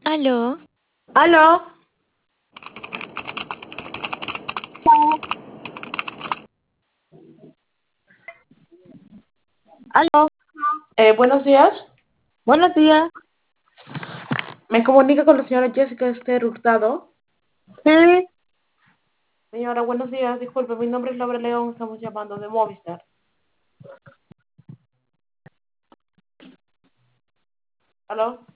Aló, ¿Aló? ¿Aló? Buenos días. Buenos días. Me comunica con la señora Jessica Esther Hurtado. Sí, Señora, buenos días. Disculpe, mi nombre es Laura León. Estamos llamando de Movistar. ¿Aló?